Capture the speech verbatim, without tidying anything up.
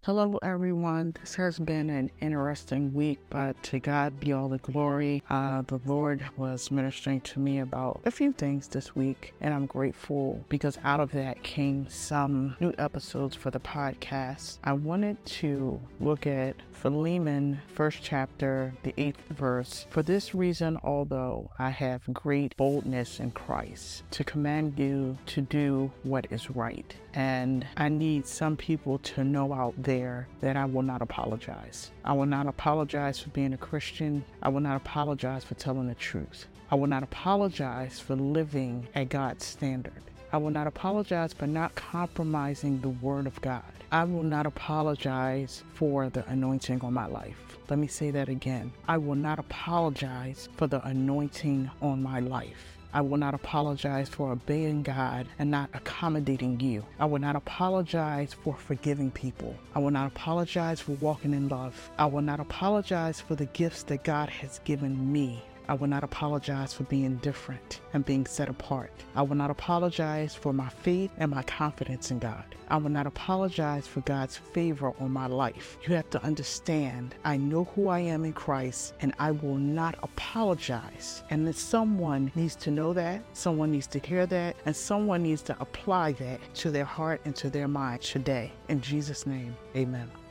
Hello, everyone. This has been an interesting week, but to God be all the glory. Uh, the Lord was ministering to me about a few things this week, and I'm grateful because out of that came some new episodes for the podcast. I wanted to look at Philemon, first chapter, the eighth verse. For this reason, although I have great boldness in Christ, to command you to do what is right. And I need some people to know out there that I will not apologize. I will not apologize for being a Christian. I will not apologize for telling the truth. I will not apologize for living at God's standard. I will not apologize for not compromising the word of God. I will not apologize for the anointing on my life. Let me say that again. I will not apologize for the anointing on my life. I will not apologize for obeying God and not accommodating you. I will not apologize for forgiving people. I will not apologize for walking in love. I will not apologize for the gifts that God has given me. I will not apologize for being different and being set apart. I will not apologize for my faith and my confidence in God. I will not apologize for God's favor on my life. You have to understand, I know who I am in Christ, and I will not apologize. And that someone needs to know that, someone needs to hear that, and someone needs to apply that to their heart and to their mind today. In Jesus' name, amen.